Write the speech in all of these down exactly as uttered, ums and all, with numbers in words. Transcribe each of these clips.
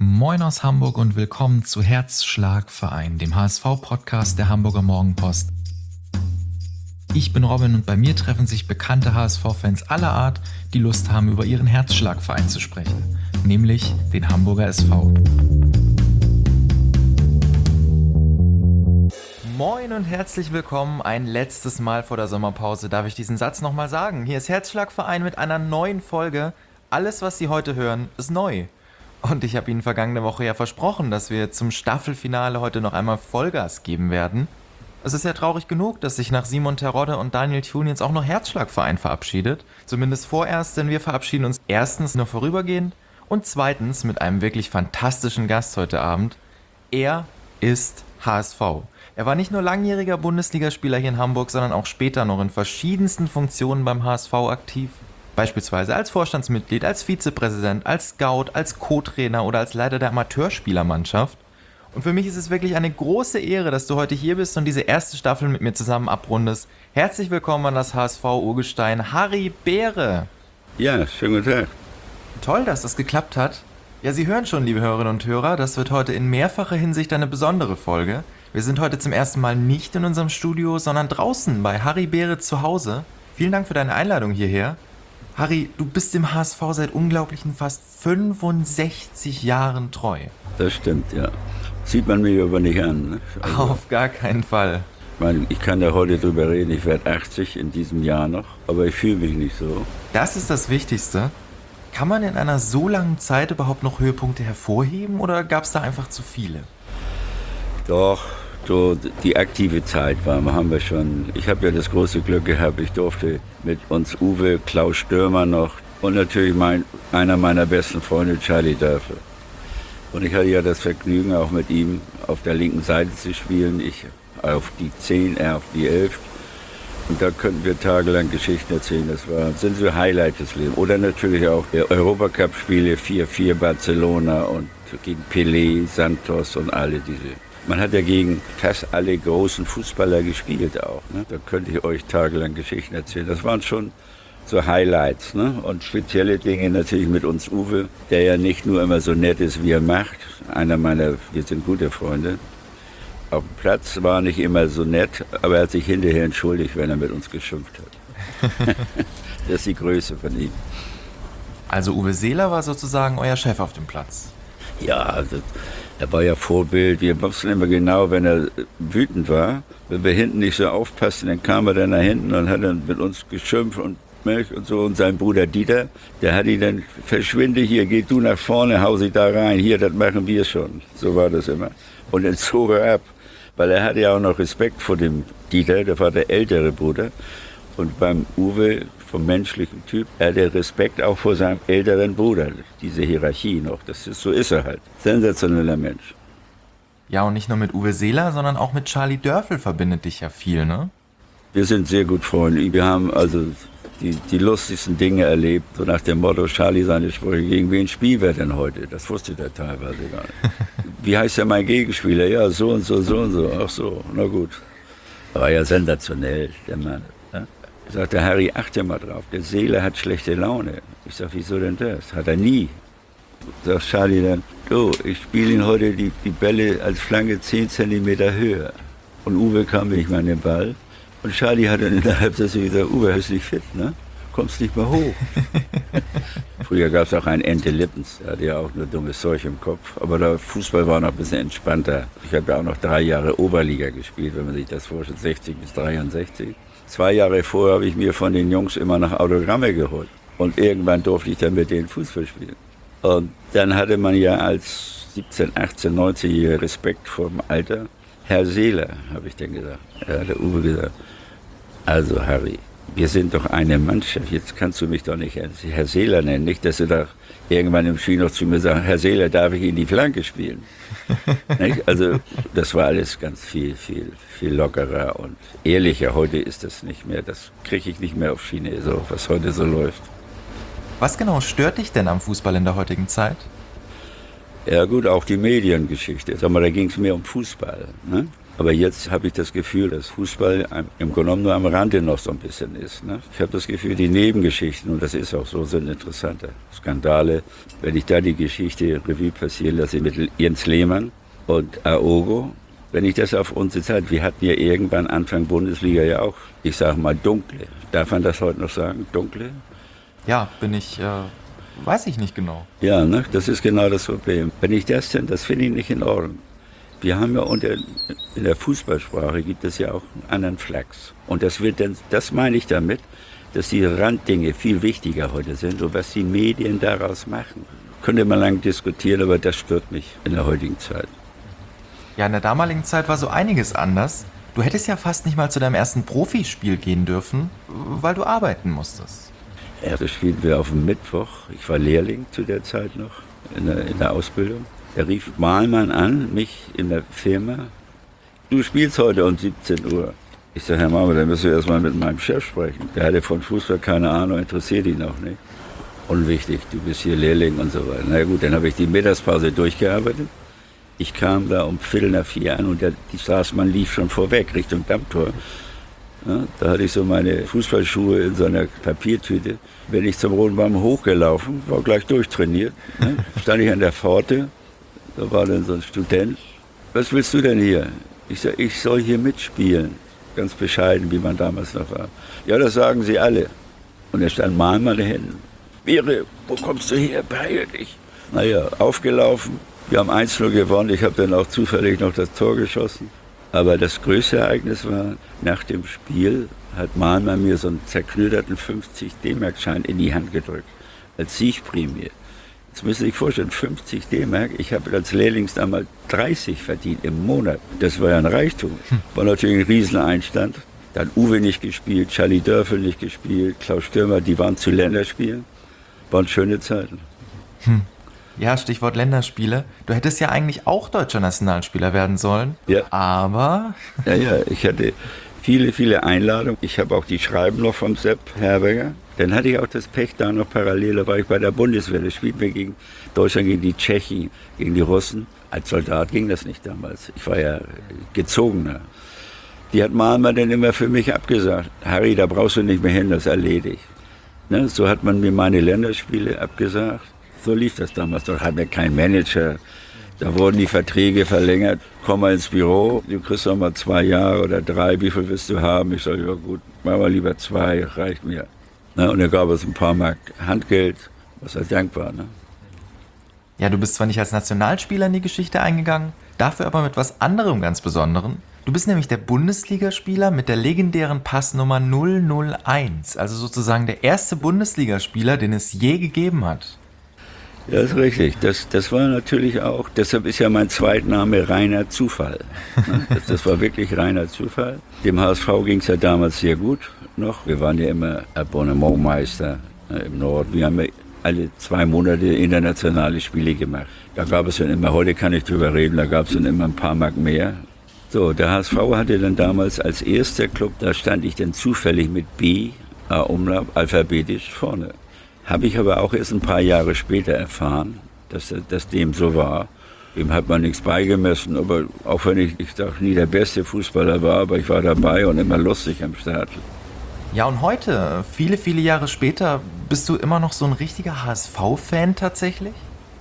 Moin aus Hamburg und willkommen zu Herzschlagverein, dem H S V-Podcast der Hamburger Morgenpost. Ich bin Robin und bei mir treffen sich bekannte H S V-Fans aller Art, die Lust haben, über ihren Herzschlagverein zu sprechen, nämlich den Hamburger S V. Moin und herzlich willkommen. Ein letztes Mal vor der Sommerpause darf ich diesen Satz nochmal sagen. Hier ist Herzschlagverein mit einer neuen Folge. Alles, was Sie heute hören, ist neu. Und ich habe Ihnen vergangene Woche ja versprochen, dass wir zum Staffelfinale heute noch einmal Vollgas geben werden. Es ist ja traurig genug, dass sich nach Simon Terodde und Daniel Thune jetzt auch noch Herzschlagverein verabschiedet. Zumindest vorerst, denn wir verabschieden uns erstens nur vorübergehend und zweitens mit einem wirklich fantastischen Gast heute Abend. Er ist H S V. Er war nicht nur langjähriger Bundesligaspieler hier in Hamburg, sondern auch später noch in verschiedensten Funktionen beim H S V aktiv. Beispielsweise als Vorstandsmitglied, als Vizepräsident, als Scout, als Co-Trainer oder als Leiter der Amateurspielermannschaft. Und für mich ist es wirklich eine große Ehre, dass du heute hier bist und diese erste Staffel mit mir zusammen abrundest. Herzlich willkommen an das H S V-Urgestein Harry Beere. Ja, schönen guten Tag. Toll, dass das geklappt hat. Ja, Sie hören schon, liebe Hörerinnen und Hörer, das wird heute in mehrfacher Hinsicht eine besondere Folge. Wir sind heute zum ersten Mal nicht in unserem Studio, sondern draußen bei Harry Beere zu Hause. Vielen Dank für deine Einladung hierher. Harry, du bist dem H S V seit unglaublichen fast fünfundsechzig Jahren treu. Das stimmt, ja. Sieht man mir aber nicht an. Ne? Also, auf gar keinen Fall. Ich meine, ich kann da heute drüber reden, ich werde achtzig in diesem Jahr noch, aber ich fühle mich nicht so. Das ist das Wichtigste. Kann man in einer so langen Zeit überhaupt noch Höhepunkte hervorheben oder gab es da einfach zu viele? Doch, so die aktive Zeit war, haben wir schon. Ich habe ja das große Glück gehabt, ich durfte mit uns Uwe, Klaus Stürmer noch und natürlich mein, einer meiner besten Freunde, Charlie Dörfel. Und ich hatte ja das Vergnügen, auch mit ihm auf der linken Seite zu spielen, ich auf die zehn, er auf die elf. Und da könnten wir tagelang Geschichten erzählen, das war, sind so Highlights des Lebens. Oder natürlich auch die Europacup-Spiele, vier vier Barcelona und gegen Pelé, Santos und alle diese. Man hat ja gegen fast alle großen Fußballer gespielt auch. Ne? Da könnte ich euch tagelang Geschichten erzählen. Das waren schon so Highlights. Ne? Und spezielle Dinge natürlich mit uns Uwe, der ja nicht nur immer so nett ist, wie er macht. Einer meiner, wir sind gute Freunde. Auf dem Platz war er nicht immer so nett, aber er hat sich hinterher entschuldigt, wenn er mit uns geschimpft hat. Das ist die Größe von ihm. Also Uwe Seeler war sozusagen euer Chef auf dem Platz? Ja, also er war ja Vorbild. Wir wussten immer genau, wenn er wütend war, wenn wir hinten nicht so aufpassten, dann kam er dann nach hinten und hat dann mit uns geschimpft und Milch und so. Und sein Bruder Dieter, der hat ihn dann, verschwinde hier, geh du nach vorne, hau sie da rein, hier, das machen wir schon. So war das immer. Und dann zog er ab, weil er hatte ja auch noch Respekt vor dem Dieter, der war der ältere Bruder. Und beim Uwe, vom menschlichen Typ, er hatte Respekt auch vor seinem älteren Bruder. Diese Hierarchie noch, das ist, so ist er halt. Sensationeller Mensch. Ja, und nicht nur mit Uwe Seeler, sondern auch mit Charlie Dörfel verbindet dich ja viel, ne? Wir sind sehr gut Freunde. Wir haben also die, die lustigsten Dinge erlebt. So nach dem Motto, Charlie seine Sprüche, gegen wen spielen wir denn heute? Das wusste der teilweise gar nicht. Wie heißt ja mein Gegenspieler? Ja, so und so, so und so. Ach so, na gut. War ja sensationell, der Mann. Sagte Harry, achte mal drauf, der Seele hat schlechte Laune. Ich sag, wieso denn das? Hat er nie. Sagt Charlie dann, du, ich spiele ihn heute die, die Bälle als Flanke zehn Zentimeter höher. Und Uwe kam nicht mal an den Ball. Und Charlie hat dann in der Halbzeit gesagt, Uwe, bist nicht fit, ne? Kommst nicht mehr hoch. Früher gab es auch einen Ente Lippens, der hatte ja auch nur dummes Zeug im Kopf. Aber der Fußball war noch ein bisschen entspannter. Ich habe ja auch noch drei Jahre Oberliga gespielt, wenn man sich das vorstellt, sechzig bis dreiundsechzig. Zwei Jahre vorher habe ich mir von den Jungs immer noch Autogramme geholt. Und irgendwann durfte ich dann mit denen Fußball spielen. Und dann hatte man ja als siebzehn-, achtzehn-, neunzehnjähriger Respekt vor dem Alter. Herr Seeler, habe ich dann gesagt. Da hat der Uwe gesagt, also Harry, wir sind doch eine Mannschaft, jetzt kannst du mich doch nicht Herr Seeler nennen. Nicht, dass du da irgendwann im Spiel noch zu mir sagst, Herr Seeler, darf ich in die Flanke spielen? Nicht? Also das war alles ganz viel, viel, viel lockerer und ehrlicher. Heute ist das nicht mehr, das kriege ich nicht mehr auf Schiene, so, was heute so läuft. Was genau stört dich denn am Fußball in der heutigen Zeit? Ja gut, auch die Mediengeschichte. Sag mal, da ging es mehr um Fußball. Ne? Aber jetzt habe ich das Gefühl, dass Fußball im Grunde genommen nur am Rande noch so ein bisschen ist. Ne? Ich habe das Gefühl, die Nebengeschichten, und das ist auch so, sind interessante Skandale. Wenn ich da die Geschichte Revue passieren lasse mit Jens Lehmann und Aogo, wenn ich das auf unsere Zeit, wir hatten ja irgendwann Anfang Bundesliga ja auch, ich sage mal, dunkle. Darf man das heute noch sagen, dunkle? Ja, bin ich, äh, weiß ich nicht genau. Ja, ne? Das ist genau das Problem. Wenn ich das denn, das finde ich nicht in Ordnung. Wir haben ja unter, in der Fußballsprache gibt es ja auch einen anderen Flachs. Und das wird dann, das meine ich damit, dass die Randdinge viel wichtiger heute sind und was die Medien daraus machen. Könnte man lange diskutieren, aber das stört mich in der heutigen Zeit. Ja, in der damaligen Zeit war so einiges anders. Du hättest ja fast nicht mal zu deinem ersten Profispiel gehen dürfen, weil du arbeiten musstest. Ja, das spielten wir auf dem Mittwoch. Ich war Lehrling zu der Zeit noch in der, in der Ausbildung. Er rief Mahlmann an, mich in der Firma. Du spielst heute um siebzehn Uhr. Ich sage, Herr Mahlmann, dann müssen wir erstmal mit meinem Chef sprechen. Der hatte von Fußball keine Ahnung, interessiert ihn auch nicht. Unwichtig, du bist hier Lehrling und so weiter. Na gut, dann habe ich die Mittagspause durchgearbeitet. Ich kam da um Viertel nach vier an und der, die Straßenbahn lief schon vorweg Richtung Dammtor. Ja, da hatte ich so meine Fußballschuhe in so einer Papiertüte. Bin ich zum Roten Baum hochgelaufen, war gleich durchtrainiert. Ne? Stand ich an der Pforte. Da war dann so ein Student. Was willst du denn hier? Ich sag, ich soll hier mitspielen. Ganz bescheiden, wie man damals noch war. Ja, das sagen sie alle. Und er stand mal meine Hände. Mire, wo kommst du her? Beeil dich. Naja, aufgelaufen. Wir haben eins null gewonnen. Ich habe dann auch zufällig noch das Tor geschossen. Aber das größte Ereignis war, nach dem Spiel hat Mahlmann mir so einen zerknütterten fünfzig D-Mark-Schein in die Hand gedrückt. Als Siegprämie. Jetzt müssen Sie sich vorstellen, fünfzig D-Mark, ich habe als Lehrling damals dreißig verdient im Monat. Das war ja ein Reichtum. War natürlich ein Rieseneinstand. Dann Uwe nicht gespielt, Charlie Dörfel nicht gespielt, Klaus Stürmer, die waren zu Länderspielen. Waren schöne Zeiten. Hm. Ja, Stichwort Länderspiele. Du hättest ja eigentlich auch deutscher Nationalspieler werden sollen. Ja. Aber... Ja, ja, ich hatte viele, viele Einladungen. Ich habe auch die Schreiben noch vom Sepp Herberger. Dann hatte ich auch das Pech da noch parallel, da war ich bei der Bundeswehr. Da spielten wir gegen Deutschland, gegen die Tschechen, gegen die Russen. Als Soldat ging das nicht damals. Ich war ja Gezogener. Die hat Mahlmann dann immer für mich abgesagt. Harry, da brauchst du nicht mehr hin, das ist erledigt. Ne? So hat man mir meine Länderspiele abgesagt. So lief das damals. Dort hatten wir keinen Manager. Da wurden die Verträge verlängert. Komm mal ins Büro, du kriegst noch mal zwei Jahre oder drei. Wie viel willst du haben? Ich sage, ja gut, mach mal lieber zwei, reicht mir. Na, und dann gab es ein paar Mark Handgeld, was er dankbar. Ne? Ja, du bist zwar nicht als Nationalspieler in die Geschichte eingegangen, dafür aber mit was anderem ganz Besonderem. Du bist nämlich der Bundesligaspieler mit der legendären Passnummer null null eins, also sozusagen der erste Bundesligaspieler, den es je gegeben hat. Ja, ist richtig. Das, das war natürlich auch, deshalb ist ja mein Zweitname reiner Zufall. Das, das war wirklich reiner Zufall. Dem H S V ging es ja damals sehr gut noch. Wir waren ja immer Abonnementmeister im Norden. Wir haben ja alle zwei Monate internationale Spiele gemacht. Da gab es dann immer, heute kann ich drüber reden, da gab es dann immer ein paar Mark mehr. So, der H S V hatte dann damals als erster Club, da stand ich dann zufällig mit B, A Umlaut, alphabetisch vorne. Habe ich aber auch erst ein paar Jahre später erfahren, dass das dem so war. Dem hat man nichts beigemessen, aber auch wenn ich, ich sag, nie der beste Fußballer war, aber ich war dabei und immer lustig am Start. Ja, und heute, viele, viele Jahre später, bist du immer noch so ein richtiger H S V-Fan tatsächlich?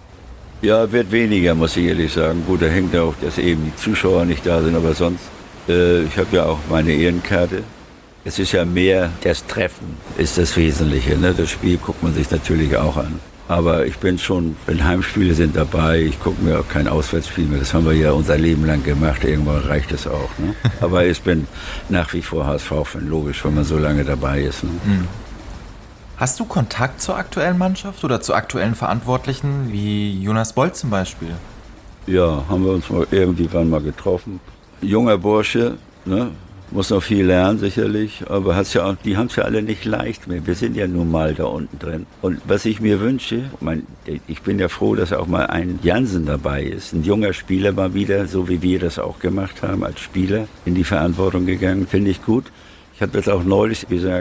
Ja, wird weniger, muss ich ehrlich sagen. Gut, da hängt ja auch, dass eben die Zuschauer nicht da sind, aber sonst, äh, ich habe ja auch meine Ehrenkarte. Es ist ja mehr, das Treffen ist das Wesentliche. Ne? Das Spiel guckt man sich natürlich auch an. Aber ich bin schon, wenn Heimspiele sind dabei, ich gucke mir auch kein Auswärtsspiel mehr. Das haben wir ja unser Leben lang gemacht. Irgendwann reicht es auch. Ne? Aber ich bin nach wie vor H S V-Fan, logisch, wenn man so lange dabei ist. Ne? Mhm. Hast du Kontakt zur aktuellen Mannschaft oder zu aktuellen Verantwortlichen, wie Jonas Bolt zum Beispiel? Ja, haben wir uns mal irgendwann mal getroffen. Junger Bursche, ne? Muss noch viel lernen, sicherlich, aber hat's ja auch, die haben es ja alle nicht leicht mehr. Wir sind ja nun mal da unten drin. Und was ich mir wünsche, mein, ich bin ja froh, dass auch mal ein Jansen dabei ist. Ein junger Spieler mal wieder, so wie wir das auch gemacht haben, als Spieler in die Verantwortung gegangen, finde ich gut. Ich habe das auch neulich gesagt,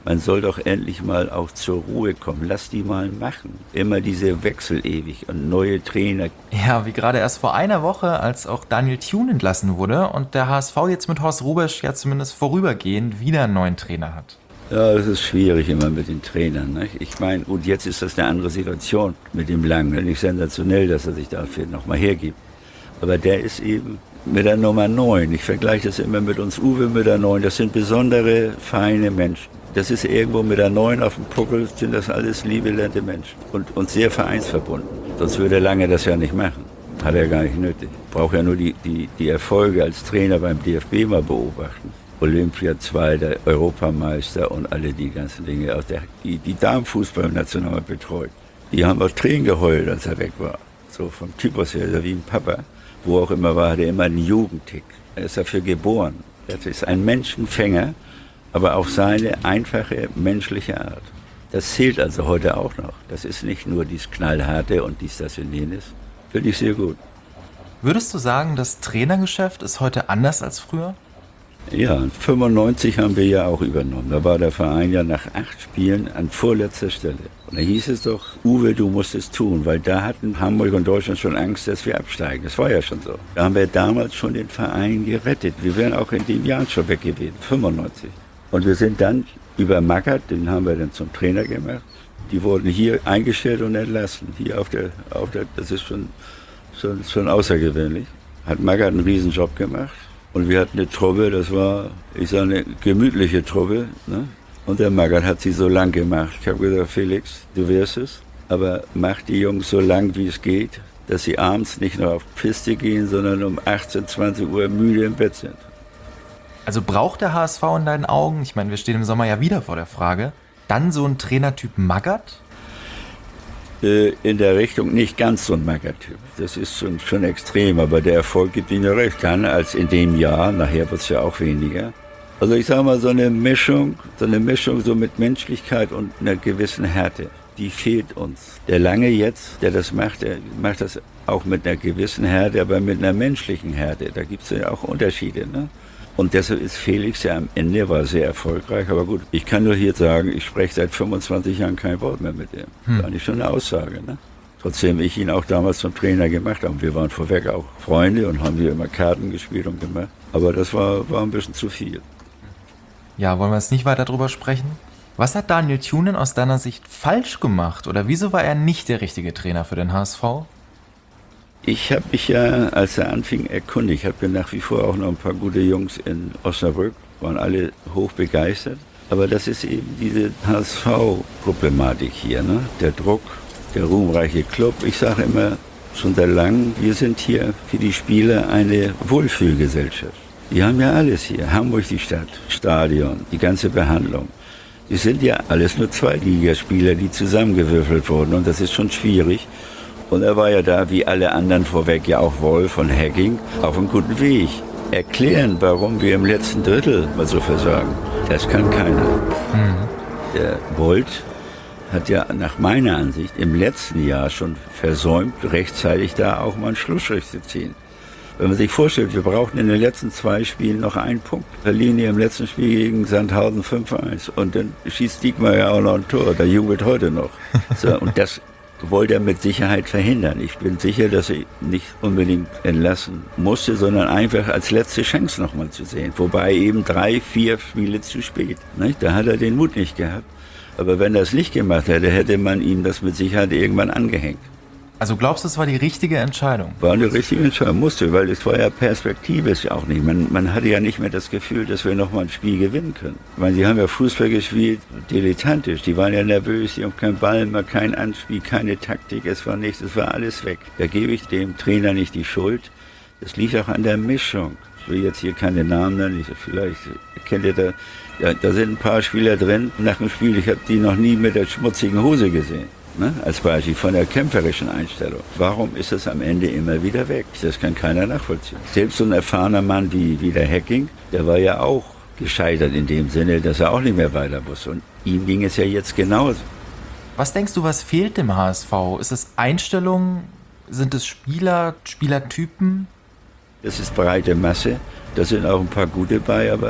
Man soll doch endlich mal auch zur Ruhe kommen. Lass die mal machen. Immer diese Wechsel ewig und neue Trainer. Ja, wie gerade erst vor einer Woche, als auch Daniel Thune entlassen wurde und der H S V jetzt mit Horst Hrubesch ja zumindest vorübergehend wieder einen neuen Trainer hat. Ja, das ist schwierig immer mit den Trainern. Ne? Ich meine, und jetzt ist das eine andere Situation mit dem Langen. Nicht sensationell, dass er sich dafür nochmal hergibt. Aber der ist eben mit der Nummer neun. Ich vergleiche das immer mit uns Uwe mit der neun. Das sind besondere, feine Menschen. Das ist irgendwo mit der neun auf dem Puckel, sind das alles liebe, nette Menschen. Und, und sehr vereinsverbunden. Sonst würde Lange das ja nicht machen. Hat er gar nicht nötig. Braucht ja nur die, die, die Erfolge als Trainer beim D F B mal beobachten. Olympia Zweiter, Europameister und alle die ganzen Dinge. Auch der, die, die Damenfußballnational betreut. Die haben auch Tränen geheult, als er weg war. So vom Typus her, wie ein Papa. Wo auch immer war, hat er immer einen Jugendtick. Er ist dafür geboren. Er ist ein Menschenfänger, aber auf seine einfache menschliche Art. Das zählt also heute auch noch. Das ist nicht nur dies Knallharte und dies, das und jenes. Finde ich sehr gut. Würdest du sagen, das Trainergeschäft ist heute anders als früher? Ja, fünfundneunzig haben wir ja auch übernommen. Da war der Verein ja nach acht Spielen an vorletzter Stelle. Und da hieß es doch, Uwe, du musst es tun, weil da hatten Hamburg und Deutschland schon Angst, dass wir absteigen. Das war ja schon so. Da haben wir damals schon den Verein gerettet. Wir wären auch in den Jahren schon weg gewesen, fünfundneunzig. Und wir sind dann über Magath, den haben wir dann zum Trainer gemacht. Die wurden hier eingestellt und entlassen. Hier auf der, auf der das ist schon, schon, schon außergewöhnlich. Hat Magath einen Riesenjob gemacht. Und wir hatten eine Truppe, das war, ich sage, eine gemütliche Truppe. Ne? Und der Magath hat sie so lang gemacht. Ich habe gesagt, Felix, du wirst es, aber mach die Jungs so lang, wie es geht, dass sie abends nicht nur auf Piste gehen, sondern um achtzehn, zwanzig Uhr müde im Bett sind. Also braucht der H S V in deinen Augen, ich meine, wir stehen im Sommer ja wieder vor der Frage, dann so ein Trainertyp Magath? In der Richtung nicht ganz so ein Magath-Typ. Das ist schon, schon extrem, aber der Erfolg gibt ihnen recht. Dann als in dem Jahr, nachher wird es ja auch weniger. Also ich sage mal, so eine Mischung, so eine Mischung so mit Menschlichkeit und einer gewissen Härte, die fehlt uns. Der Lange jetzt, der das macht, der macht das auch mit einer gewissen Härte, aber mit einer menschlichen Härte. Da gibt es ja auch Unterschiede, ne? Und deshalb ist Felix ja am Ende, war sehr erfolgreich. Aber gut, ich kann nur hier sagen, ich spreche seit fünfundzwanzig Jahren kein Wort mehr mit ihm. Hm. Das ist schon eine Aussage, ne? Trotzdem ich ihn auch damals zum Trainer gemacht habe. Wir waren vorweg auch Freunde und haben hier immer Karten gespielt und gemacht. Aber das war, war ein bisschen zu viel. Ja, wollen wir jetzt nicht weiter drüber sprechen? Was hat Daniel Thune aus deiner Sicht falsch gemacht? Oder wieso war er nicht der richtige Trainer für den H S V? Ich habe mich ja, als er anfing, erkundigt. Ich habe ja nach wie vor auch noch ein paar gute Jungs in Osnabrück, waren alle hoch begeistert. Aber das ist eben diese H S V-Problematik hier, ne? Der Druck, der ruhmreiche Club. Ich sage immer schon seit langem, wir sind hier für die Spieler eine Wohlfühlgesellschaft. Die haben ja alles hier. Hamburg, die Stadt, Stadion, die ganze Behandlung. Die sind ja alles nur Zweitligaspieler, die zusammengewürfelt wurden. Und das ist schon schwierig. Und er war ja da, wie alle anderen vorweg, ja auch Wolf von Hacking, auf einem guten Weg. Erklären, warum wir im letzten Drittel mal so versagen, das kann keiner. Mhm. Der Bolt hat ja nach meiner Ansicht im letzten Jahr schon versäumt, rechtzeitig da auch mal einen Schlussstrich zu ziehen. Wenn man sich vorstellt, wir brauchten in den letzten zwei Spielen noch einen Punkt. Verlieren hier im letzten Spiel gegen Sandhausen fünf eins. Und dann schießt Diekmar ja auch noch ein Tor, der jubelt heute noch. So, und das wollte er mit Sicherheit verhindern. Ich bin sicher, dass er nicht unbedingt entlassen musste, sondern einfach als letzte Chance nochmal zu sehen. Wobei eben drei, vier Spiele zu spät. Nicht? Da hat er den Mut nicht gehabt. Aber wenn er es nicht gemacht hätte, hätte man ihm das mit Sicherheit irgendwann angehängt. Also glaubst du, es war die richtige Entscheidung? War eine richtige Entscheidung, musste, weil es war ja perspektivisch auch nicht. Man, man hatte ja nicht mehr das Gefühl, dass wir nochmal ein Spiel gewinnen können. Ich meine, die haben ja Fußball gespielt, dilettantisch. Die waren ja nervös, die haben keinen Ball mehr, kein Anspiel, keine Taktik, es war nichts, es war alles weg. Da gebe ich dem Trainer nicht die Schuld. Das liegt auch an der Mischung. Ich will jetzt hier keine Namen nennen, vielleicht kennt ihr da, da, da sind ein paar Spieler drin. Nach dem Spiel, ich habe die noch nie mit der schmutzigen Hose gesehen. Ne, als Beispiel von der kämpferischen Einstellung. Warum ist es am Ende immer wieder weg? Das kann keiner nachvollziehen. Selbst so ein erfahrener Mann wie, wie der Hacking, der war ja auch gescheitert in dem Sinne, dass er auch nicht mehr weiter wusste. Und ihm ging es ja jetzt genauso. Was denkst du, was fehlt dem H S V? Ist es Einstellung? Sind es Spieler, Spielertypen? Das ist breite Masse. Da sind auch ein paar gute bei, aber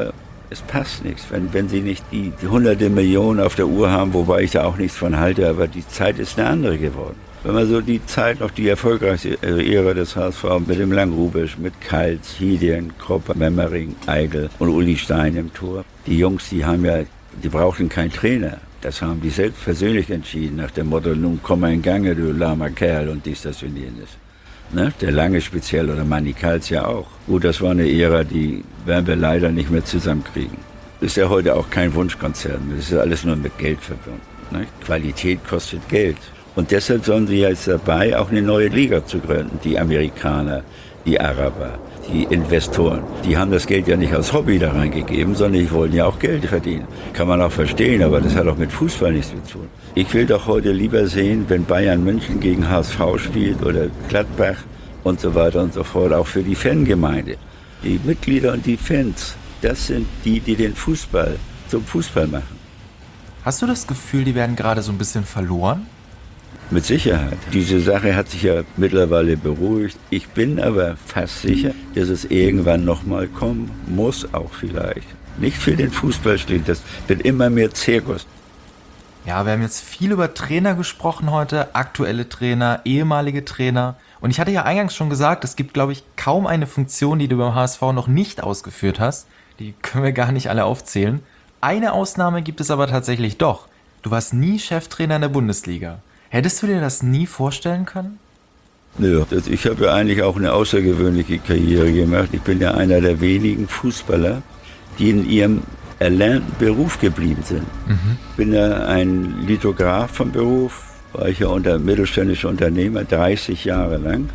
Es passt nichts, wenn, wenn sie nicht die, die hunderte Millionen auf der Uhr haben, wobei ich da auch nichts von halte, aber die Zeit ist eine andere geworden. Wenn man so die Zeit, noch die erfolgreichste Ära des H S V mit dem Langrubisch, mit Kals, Hidien, Kropper, Memmering, Eigel und Uli Stein im Tor. Die Jungs, die haben ja, die brauchten keinen Trainer. Das haben die selbst persönlich entschieden, nach dem Motto, nun komm mal in Gange, du lahmer Kerl und dies, das und jenes. Ne? Der Lange speziell oder Manni Kals ja auch. Gut, das war eine Ära, die werden wir leider nicht mehr zusammenkriegen. Ist ja heute auch kein Wunschkonzern, das ist alles nur mit Geld verbunden. Ne? Qualität kostet Geld. Und deshalb sind sie jetzt dabei, auch eine neue Liga zu gründen. Die Amerikaner, die Araber, die Investoren. Die haben das Geld ja nicht als Hobby da reingegeben, sondern die wollen ja auch Geld verdienen. Kann man auch verstehen, aber das hat auch mit Fußball nichts zu tun. Ich will doch heute lieber sehen, wenn Bayern München gegen H S V spielt oder Gladbach und so weiter und so fort, auch für die Fangemeinde. Die Mitglieder und die Fans, das sind die, die den Fußball zum Fußball machen. Hast du das Gefühl, die werden gerade so ein bisschen verloren? Mit Sicherheit. Diese Sache hat sich ja mittlerweile beruhigt. Ich bin aber fast sicher, dass es irgendwann nochmal kommen muss, auch vielleicht. Nicht für den Fußball steht, das wird immer mehr Zirkus. Ja, wir haben jetzt viel über Trainer gesprochen heute, aktuelle Trainer, ehemalige Trainer. Und ich hatte ja eingangs schon gesagt, es gibt, glaube ich, kaum eine Funktion, die du beim H S V noch nicht ausgeführt hast. Die können wir gar nicht alle aufzählen. Eine Ausnahme gibt es aber tatsächlich doch. Du warst nie Cheftrainer in der Bundesliga. Hättest du dir das nie vorstellen können? Nö, das, ich habe ja eigentlich auch eine außergewöhnliche Karriere gemacht. Ich bin ja einer der wenigen Fußballer, die in ihrem erlernten Beruf geblieben sind. Mhm. Ich bin ja ein Lithograf vom Beruf, war ich ja unter mittelständischer Unternehmer, dreißig Jahre lang.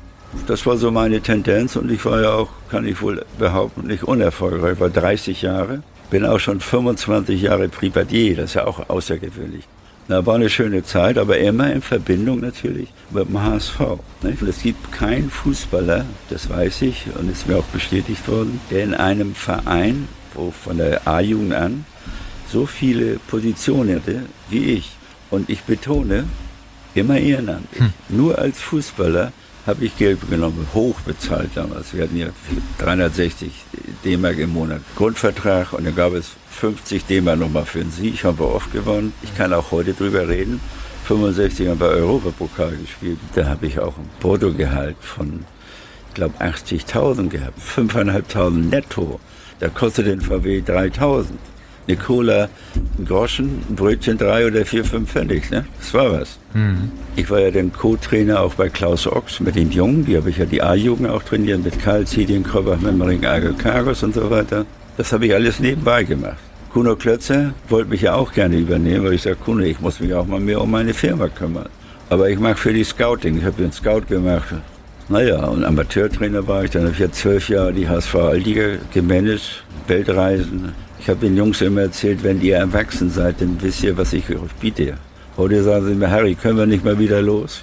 Das war so meine Tendenz und ich war ja auch, kann ich wohl behaupten, nicht unerfolgreich. Ich war dreißig Jahre, bin auch schon fünfundzwanzig Jahre Privatier, das ist ja auch außergewöhnlich. Da war eine schöne Zeit, aber immer in Verbindung natürlich mit dem H S V. Es gibt keinen Fußballer, das weiß ich und ist mir auch bestätigt worden, der in einem Verein, wo von der A-Jugend an, so viele Positionen hatte wie ich. Und ich betone, immer ehrenamtlich. Hm. Nur als Fußballer habe ich Geld genommen, hoch bezahlt damals. Wir hatten ja dreihundertsechzig D-Mark im Monat Grundvertrag und dann gab es fünfzig D-Mark nochmal für den Sieg, haben wir oft gewonnen. Ich kann auch heute drüber reden. fünfundsechzig haben wir Europapokal gespielt. Da habe ich auch ein Bruttogehalt von, ich glaube, achtzigtausend gehabt. fünftausendfünfhundert netto. Da kostet den V W dreitausend. Eine Cola, ein Groschen, ein Brötchen drei oder vier, fünf Pfennig, ne? Das war was. Mhm. Ich war ja dann Co-Trainer auch bei Klaus Ochs mit den Jungen, die habe ich ja die A-Jugend auch trainiert, mit Karl Zidien, Krobbach, Memmering, Eigel, Kargos und so weiter. Das habe ich alles nebenbei gemacht. Kuno Klötzer wollte mich ja auch gerne übernehmen, weil ich sage, Kuno, ich muss mich auch mal mehr um meine Firma kümmern. Aber ich mache für die Scouting, ich habe den Scout gemacht. Naja, und Amateurtrainer war ich, dann habe ich ja zwölf Jahre die H S V-Liga gemanagt, Weltreisen. Ich habe den Jungs immer erzählt, wenn ihr erwachsen seid, dann wisst ihr, was ich euch biete. Heute sagen sie mir, Harry, können wir nicht mal wieder los?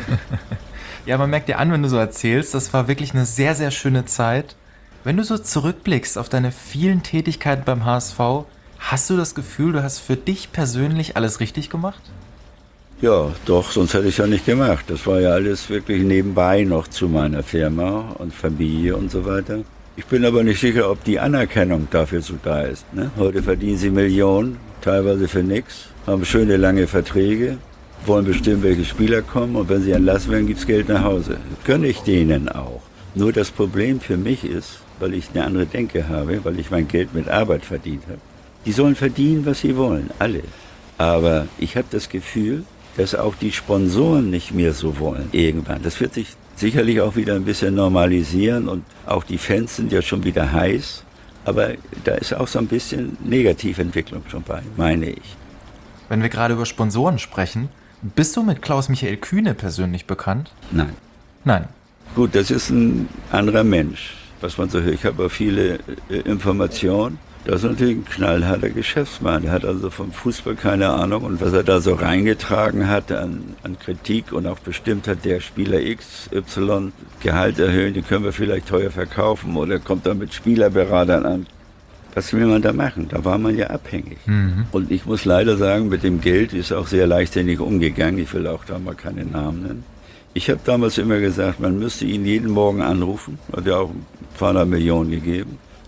Ja, man merkt dir an, wenn du so erzählst, das war wirklich eine sehr, sehr schöne Zeit. Wenn du so zurückblickst auf deine vielen Tätigkeiten beim H S V, hast du das Gefühl, du hast für dich persönlich alles richtig gemacht? Ja, doch, sonst hätte ich es ja nicht gemacht. Das war ja alles wirklich nebenbei noch zu meiner Firma und Familie und so weiter. Ich bin aber nicht sicher, ob die Anerkennung dafür so da ist. Ne? Heute verdienen sie Millionen, teilweise für nichts, haben schöne lange Verträge, wollen bestimmen, welche Spieler kommen und wenn sie entlassen werden, gibt es Geld nach Hause. Gönne ich denen auch. Nur das Problem für mich ist, weil ich eine andere Denke habe, weil ich mein Geld mit Arbeit verdient habe. Die sollen verdienen, was sie wollen, alle. Aber ich habe das Gefühl, dass auch die Sponsoren nicht mehr so wollen irgendwann. Das wird sich sicherlich auch wieder ein bisschen normalisieren und auch die Fans sind ja schon wieder heiß. Aber da ist auch so ein bisschen Negativentwicklung schon bei, meine ich. Wenn wir gerade über Sponsoren sprechen, bist du mit Klaus-Michael Kühne persönlich bekannt? Nein. Nein. Gut, das ist ein anderer Mensch, was man so hört. Ich habe auch viele äh, Informationen. Das ist natürlich ein knallharter Geschäftsmann. Der hat also vom Fußball keine Ahnung. Und was er da so reingetragen hat an, an Kritik und auch bestimmt hat, der Spieler X Y Gehalt erhöhen, den können wir vielleicht teuer verkaufen oder kommt dann mit Spielerberatern an. Was will man da machen? Da war man ja abhängig. Mhm. Und ich muss leider sagen, mit dem Geld ist auch sehr leichtsinnig umgegangen. Ich will auch da mal keine Namen nennen. Ich habe damals immer gesagt, man müsste ihn jeden Morgen anrufen. Hat ja auch ein paar Millionen gegeben.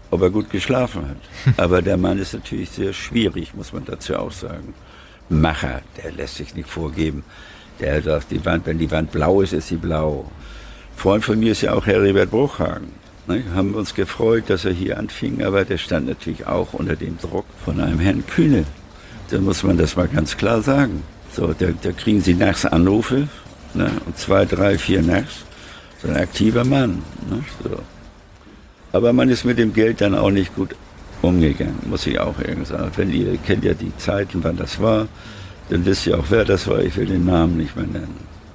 ob er gut geschlafen hat. Aber der Mann ist natürlich sehr schwierig, muss man dazu auch sagen. Macher, der lässt sich nicht vorgeben. Der sagt, die Wand, wenn die Wand blau ist, ist sie blau. Freund von mir ist ja auch Heribert Bruchhagen. Ne? Haben uns gefreut, dass er hier anfing, aber der stand natürlich auch unter dem Druck von einem Herrn Kühne. Da muss man das mal ganz klar sagen. So, da, da kriegen sie nachts Anrufe, ne? Und zwei, drei, vier nachts. So ein aktiver Mann. Ne? So. Aber man ist mit dem Geld dann auch nicht gut umgegangen, muss ich auch irgendwie sagen. Wenn ihr kennt ja die Zeiten, wann das war, dann wisst ihr auch, wer das war. Ich will den Namen nicht mehr nennen.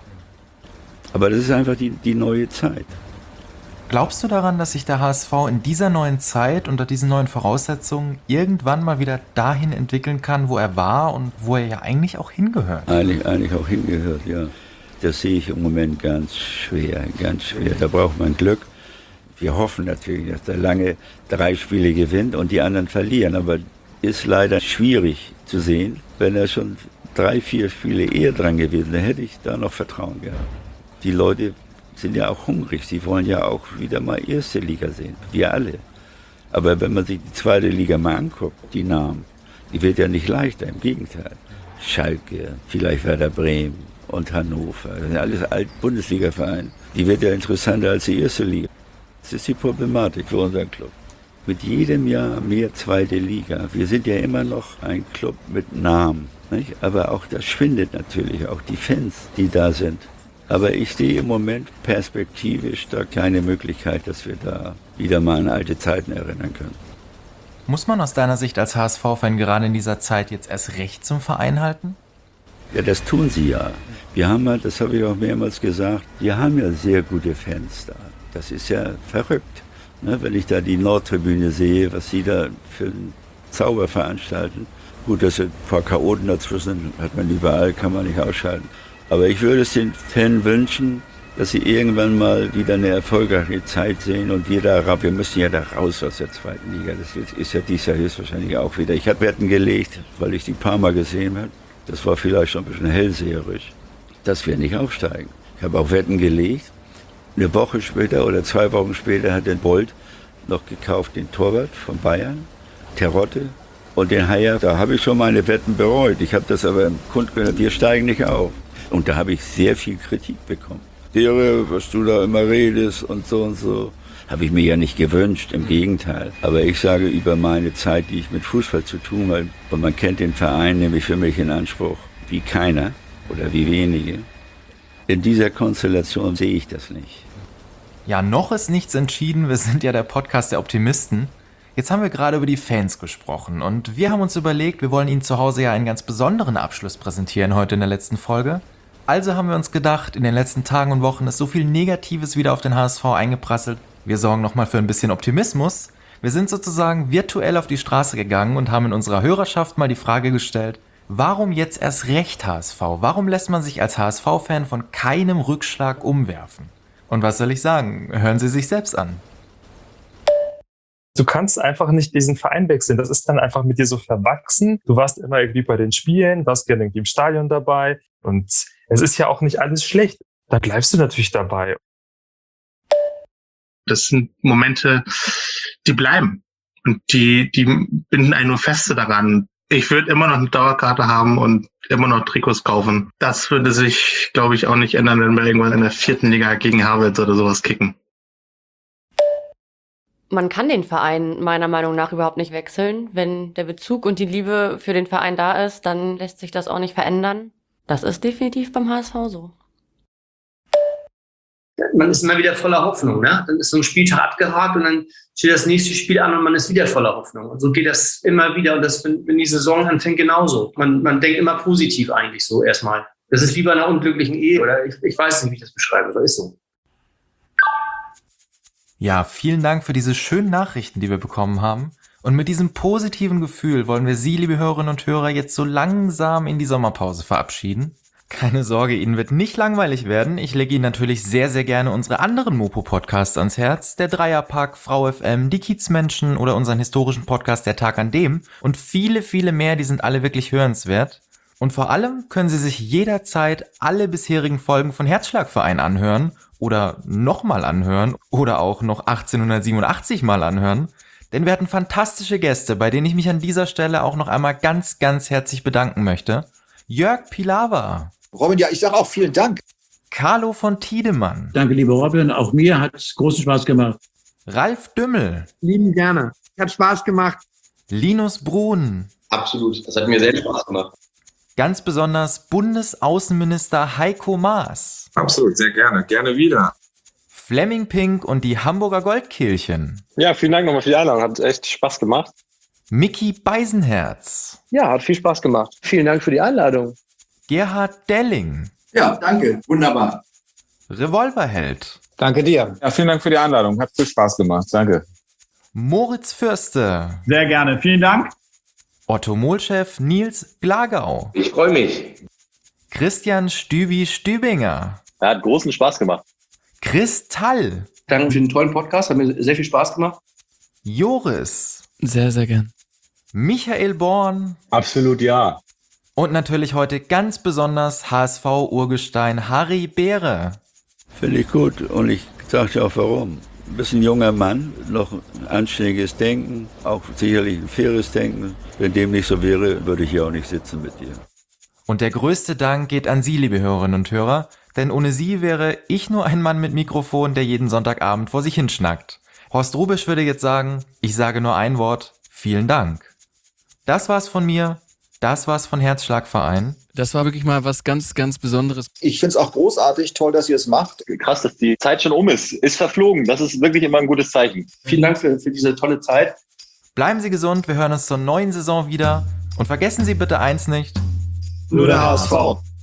Aber das ist einfach die, die neue Zeit. Glaubst du daran, dass sich der H S V in dieser neuen Zeit, unter diesen neuen Voraussetzungen, irgendwann mal wieder dahin entwickeln kann, wo er war und wo er ja eigentlich auch hingehört? Eigentlich, eigentlich auch hingehört, ja. Das sehe ich im Moment ganz schwer, ganz schwer. Da braucht man Glück. Wir hoffen natürlich, dass der Lange drei Spiele gewinnt und die anderen verlieren. Aber ist leider schwierig zu sehen. Wenn er schon drei, vier Spiele eher dran gewesen wäre, hätte ich da noch Vertrauen gehabt. Die Leute sind ja auch hungrig. Sie wollen ja auch wieder mal erste Liga sehen. Wir alle. Aber wenn man sich die zweite Liga mal anguckt, die Namen, die wird ja nicht leichter. Im Gegenteil. Schalke, vielleicht Werder Bremen und Hannover. Das sind alles Alt-Bundesliga-Vereine. Die wird ja interessanter als die erste Liga. Das ist die Problematik für unseren Club. Mit jedem Jahr mehr zweite Liga. Wir sind ja immer noch ein Club mit Namen. Nicht? Aber auch das schwindet natürlich, auch die Fans, die da sind. Aber ich sehe im Moment perspektivisch da keine Möglichkeit, dass wir da wieder mal an alte Zeiten erinnern können. Muss man aus deiner Sicht als H S V-Fan gerade in dieser Zeit jetzt erst recht zum Verein halten? Ja, das tun sie ja. Wir haben ja, das habe ich auch mehrmals gesagt, wir haben ja sehr gute Fans da. Das ist ja verrückt, ne? Wenn ich da die Nordtribüne sehe, was sie da für einen Zauber veranstalten. Gut, dass ein paar Chaoten dazwischen hat man überall, kann man nicht ausschalten. Aber ich würde es den Fans wünschen, dass sie irgendwann mal wieder eine erfolgreiche Zeit sehen und wir da, wir müssen ja da raus aus der zweiten Liga. Das ist ja dieses Jahr höchstwahrscheinlich auch wieder. Ich habe Wetten gelegt, weil ich die paar Mal gesehen habe. Das war vielleicht schon ein bisschen hellseherisch, dass wir nicht aufsteigen. Ich habe auch Wetten gelegt. Eine Woche später oder zwei Wochen später hat den Bolt noch gekauft, den Torwart von Bayern, Terodde und den Haier. Da habe ich schon meine Wetten bereut. Ich habe das aber im Kundgehört, wir steigen nicht auf. Und da habe ich sehr viel Kritik bekommen. Dere, was du da immer redest und so und so. Habe ich mir ja nicht gewünscht, im Gegenteil. Aber ich sage über meine Zeit, die ich mit Fußball zu tun habe, und man kennt den Verein nämlich für mich in Anspruch wie keiner oder wie wenige. In dieser Konstellation sehe ich das nicht. Ja, noch ist nichts entschieden. Wir sind ja der Podcast der Optimisten. Jetzt haben wir gerade über die Fans gesprochen und wir haben uns überlegt, wir wollen Ihnen zu Hause ja einen ganz besonderen Abschluss präsentieren heute in der letzten Folge. Also haben wir uns gedacht, in den letzten Tagen und Wochen ist so viel Negatives wieder auf den H S V eingeprasselt. Wir sorgen nochmal für ein bisschen Optimismus. Wir sind sozusagen virtuell auf die Straße gegangen und haben in unserer Hörerschaft mal die Frage gestellt, warum jetzt erst recht H S V? Warum lässt man sich als H S V-Fan von keinem Rückschlag umwerfen? Und was soll ich sagen? Hören Sie sich selbst an. Du kannst einfach nicht diesen Verein wechseln. Das ist dann einfach mit dir so verwachsen. Du warst immer irgendwie bei den Spielen, warst gerne irgendwie im Stadion dabei. Und es ist ja auch nicht alles schlecht. Da bleibst du natürlich dabei. Das sind Momente, die bleiben. Und die, die binden einen nur feste daran. Ich würde immer noch eine Dauerkarte haben und immer noch Trikots kaufen. Das würde sich, glaube ich, auch nicht ändern, wenn wir irgendwann in der vierten Liga gegen Havels oder sowas kicken. Man kann den Verein meiner Meinung nach überhaupt nicht wechseln. Wenn der Bezug und die Liebe für den Verein da ist, dann lässt sich das auch nicht verändern. Das ist definitiv beim H S V so. Man ist immer wieder voller Hoffnung, ne? Dann ist so ein Spieltag abgehakt und dann steht das nächste Spiel an und man ist wieder voller Hoffnung. Und so geht das immer wieder. Und das, wenn, wenn die Saison anfängt, genauso. Man, man denkt immer positiv eigentlich so erstmal. Das ist wie bei einer unglücklichen Ehe oder ich, ich weiß nicht, wie ich das beschreibe, aber ist so. Ja, vielen Dank für diese schönen Nachrichten, die wir bekommen haben. Und mit diesem positiven Gefühl wollen wir Sie, liebe Hörerinnen und Hörer, jetzt so langsam in die Sommerpause verabschieden. Keine Sorge, Ihnen wird nicht langweilig werden. Ich lege Ihnen natürlich sehr, sehr gerne unsere anderen Mopo-Podcasts ans Herz. Der Dreierpack, Frau F M, die Kiezmenschen oder unseren historischen Podcast Der Tag an dem. Und viele, viele mehr, die sind alle wirklich hörenswert. Und vor allem können Sie sich jederzeit alle bisherigen Folgen von Herzschlagverein anhören oder nochmal anhören oder auch noch achtzehnhundertsiebenundachtzig mal anhören. Denn wir hatten fantastische Gäste, bei denen ich mich an dieser Stelle auch noch einmal ganz, ganz herzlich bedanken möchte. Jörg Pilawa. Robin, ja, ich sage auch vielen Dank. Carlo von Tiedemann. Danke, lieber Robin. Auch mir hat es großen Spaß gemacht. Ralf Dümmel. Lieben gerne. Hat Spaß gemacht. Linus Brun. Absolut. Das hat mir sehr Spaß gemacht. Ganz besonders Bundesaußenminister Heiko Maas. Absolut, sehr gerne. Gerne wieder. Flemming Pink und die Hamburger Goldkehlchen. Ja, vielen Dank nochmal für die Einladung. Hat echt Spaß gemacht. Micky Beisenherz. Ja, hat viel Spaß gemacht. Vielen Dank für die Einladung. Gerhard Delling. Ja, danke. Wunderbar. Revolverheld. Danke dir. Ja, vielen Dank für die Einladung. Hat viel Spaß gemacht. Danke. Moritz Fürste. Sehr gerne. Vielen Dank. Otto-Moll-Chef Nils Glagau. Ich freue mich. Christian Stübi Stübinger. Er hat großen Spaß gemacht. Kristall. Danke für den tollen Podcast, hat mir sehr viel Spaß gemacht. Joris. Sehr, sehr gern. Michael Born. Absolut ja. Und natürlich heute ganz besonders H S V-Urgestein Harry Beere. Finde ich gut und ich sage dir auch warum. Ein bisschen junger Mann, noch ein anständiges Denken, auch sicherlich ein faires Denken. Wenn dem nicht so wäre, würde ich hier auch nicht sitzen mit dir. Und der größte Dank geht an Sie, liebe Hörerinnen und Hörer, denn ohne Sie wäre ich nur ein Mann mit Mikrofon, der jeden Sonntagabend vor sich hinschnackt. Horst Rubisch würde jetzt sagen, ich sage nur ein Wort, vielen Dank. Das war's von mir, das war's von Herzschlagverein. Das war wirklich mal was ganz, ganz Besonderes. Ich finde es auch großartig, toll, dass ihr es macht. Krass, dass die Zeit schon um ist. Ist verflogen. Das ist wirklich immer ein gutes Zeichen. Vielen Dank für, für diese tolle Zeit. Bleiben Sie gesund, wir hören uns zur neuen Saison wieder. Und vergessen Sie bitte eins nicht. Nur der H S V.